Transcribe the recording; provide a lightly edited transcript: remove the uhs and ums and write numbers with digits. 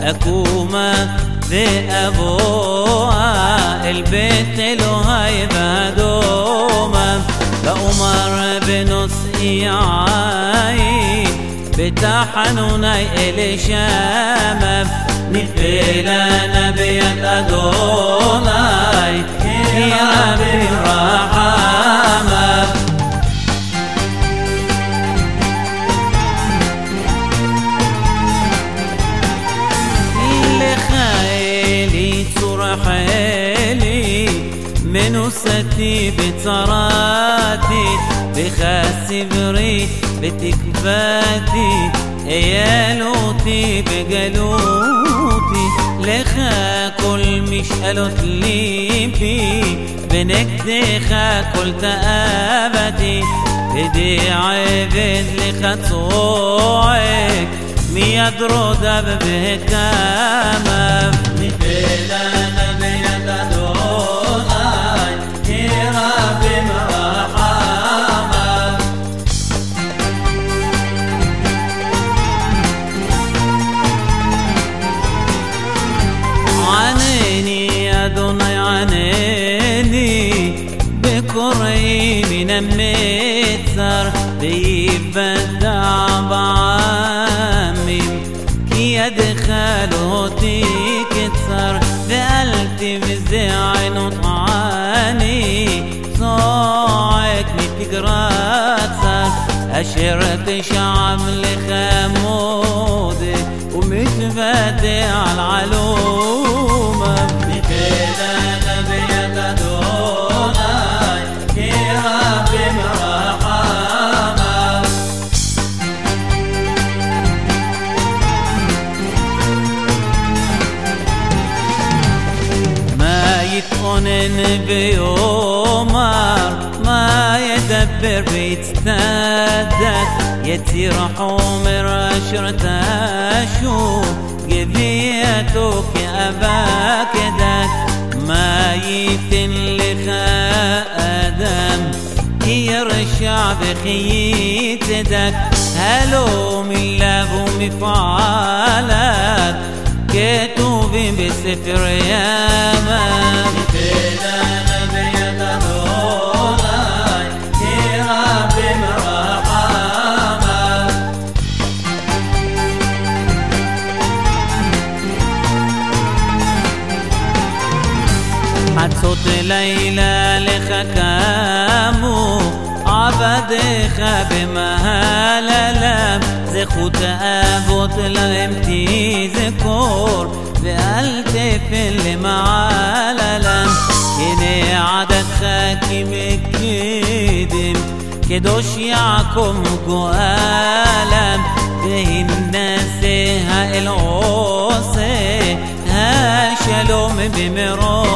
أكومة بأبوها البيت له هاي بهدومة بأمر بنص عاي بتحنوني إلي شامة نفيلا نبيك أدوناي يا ربي رحمة منو ستي بتصراتي بخاسي بريد بتكفاتي ايالوتي بقلوتي لخا كل مش قالت لي في بنكدخا كل تقابتي بدي عبد لخطوعك مية درودة بهكامة نفيلا نبيك أدوناي يا ربي مرحمة عنيني يا أدوناي عنيني بكري من المتسر بيبدع بعمي كي أدخلوتي كتسر بقلتي بزعن وطعاني صاعك متقرات صار أشرت شعب لخمودي ومتفاتي على العلومة نفيدا نبيك أدوناي يا ربي مرحمة ما يتقنن بيومر ما يدبر بيتستدك يتير حومر عشرة أشهر قبيتك يا أباك دك ما يتن لخادم يرشع بخيتك هلو من لابو مفعالك كتوبين بسفر ياما نفيدا نبيك أدوناي يا ربي مرحمة حد صوت ليلى لخكامو عبدخا بمهاللم زخوت أبوت لامتي ذكور بقلتي في اللي معاللم كني عدد خاكي مكيدم كدوش يعكم قوالم به الناس ها العوصي ها شلوم بمرو